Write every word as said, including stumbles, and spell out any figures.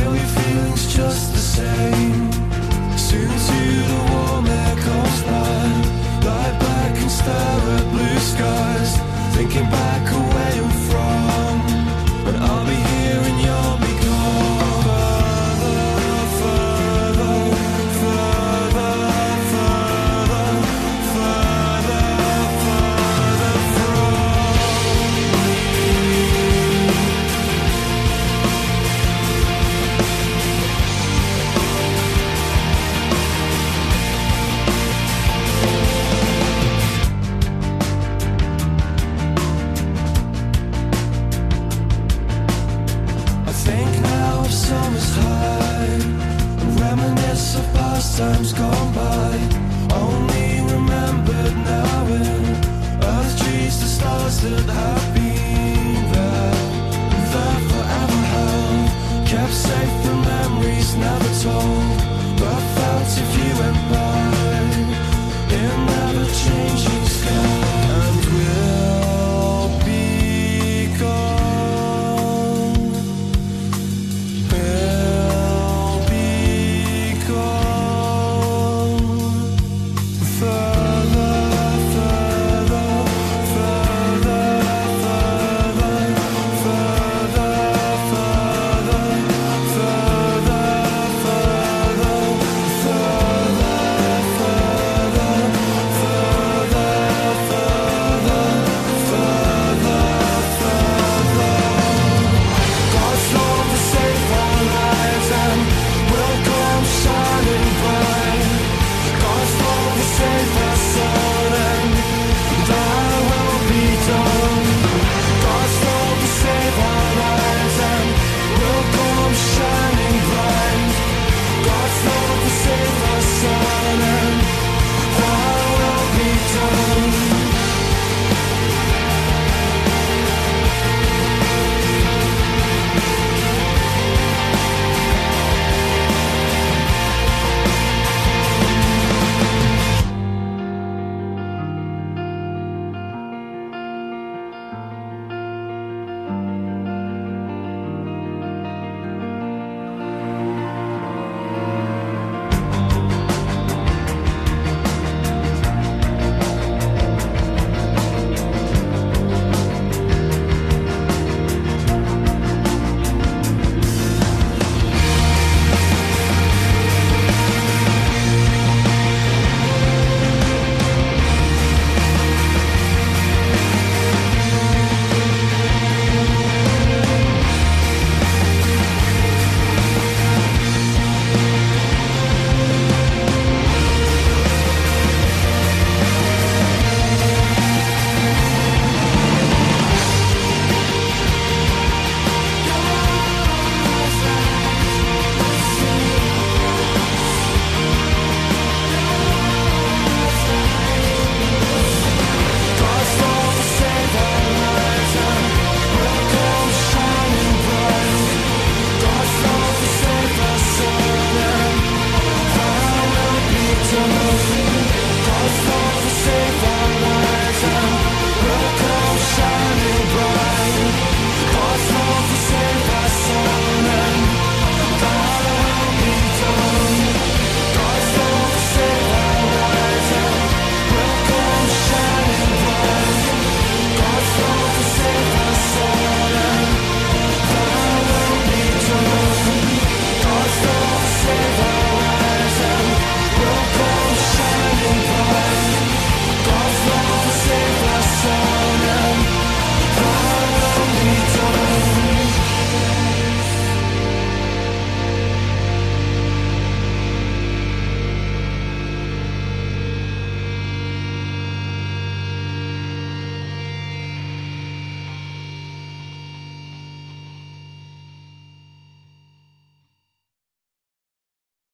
Still your feelings just the same. Soon to the warm air comes by. Lie back and stare at blue skies, thinking back away and from. And I'll be here and you'll be gone. Further, further, further, further, further, further from think now of summer's high, reminisce of past times gone by, only remembered now in earth, trees, the stars that have been there, that forever held, kept safe the memories never told, but felt if you went by, it never changed.